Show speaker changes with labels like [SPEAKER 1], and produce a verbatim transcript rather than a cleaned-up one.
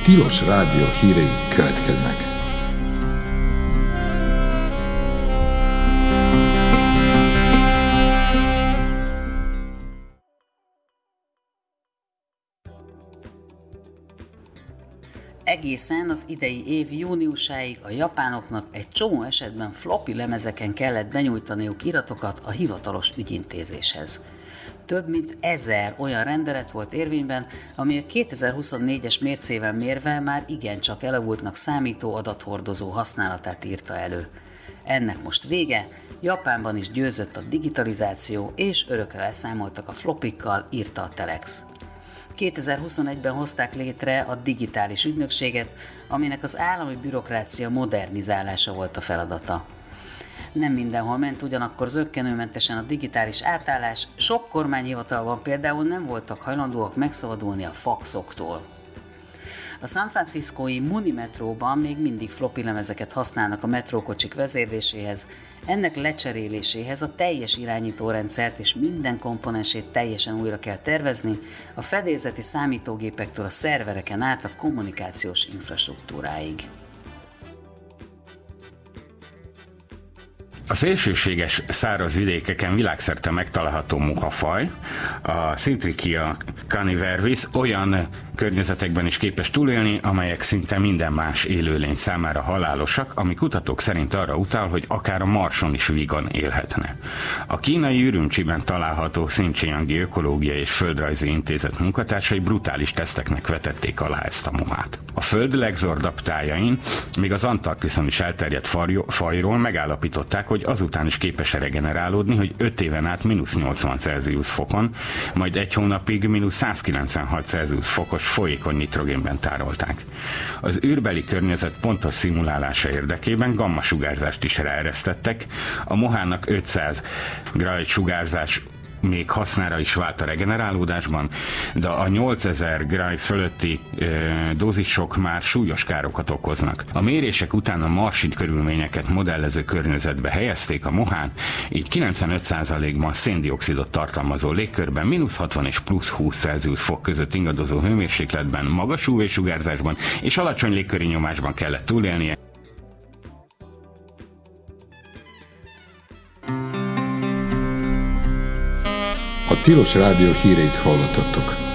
[SPEAKER 1] Tilos Rádió hírei következnek.
[SPEAKER 2] Egészen az idei év júniusáig a japánoknak egy csomó esetben floppy lemezeken kellett benyújtaniuk iratokat a hivatalos ügyintézéshez. Több mint ezer olyan rendelet volt érvényben, ami a kétezer-huszonnégyes mércével mérve már igencsak elavultnak számító adathordozó használatát írta elő. Ennek most vége, Japánban is győzött a digitalizáció, és örökre leszámoltak a floppikkal, írta a Telex. kétezer-huszonegyben hozták létre a digitális ügynökséget, aminek az állami bürokrácia modernizálása volt a feladata. Nem mindenhol ment ugyanakkor zökkenőmentesen a digitális átállás, sok kormányhivatalban például nem voltak hajlandóak megszabadulni a faxoktól. A San Franciscói Muni metróban még mindig floppy lemezeket használnak a metrókocsik vezérléséhez, ennek lecseréléséhez a teljes irányítórendszert és minden komponensét teljesen újra kell tervezni, a fedélzeti számítógépektől a szervereken át a kommunikációs infrastruktúráig.
[SPEAKER 3] A szélsőséges száraz vidékeken világszerte megtalálható muhafaj, a Syntrichia canivervis olyan környezetekben is képes túlélni, amelyek szinte minden más élőlény számára halálosak, ami kutatók szerint arra utal, hogy akár a Marson is vígan élhetne. A kínai Ürümcsiben található Xinjiangi Ökológiai és Földrajzi Intézet munkatársai brutális teszteknek vetették alá ezt a muhát. A Föld legzordabb tájain, még az Antarktiszon is elterjedt fajról megállapították, hogy azután is képes regenerálódni, hogy öt éven át mínusz nyolcvan Celsius fokon, majd egy hónapig mínusz százkilencvenhat Celsius fokos folyékony nitrogénben tárolták. Az űrbeli környezet pontos szimulálása érdekében gammasugárzást is ráeresztettek, a mohának ötszáz Gray sugárzás még hasznára is vált a regenerálódásban, de a nyolcezer Gray fölötti e, dózisok már súlyos károkat okoznak. A mérések után a marsi körülményeket modellező környezetbe helyezték a mohán, így kilencvenöt százalékban széndioxidot tartalmazó légkörben, mínusz hatvan és plusz húsz Celsius fok között ingadozó hőmérsékletben, magas ú vé-sugárzásban és alacsony légköri nyomásban kellett túlélnie.
[SPEAKER 1] A Tilos Rádió híreit hallottattok.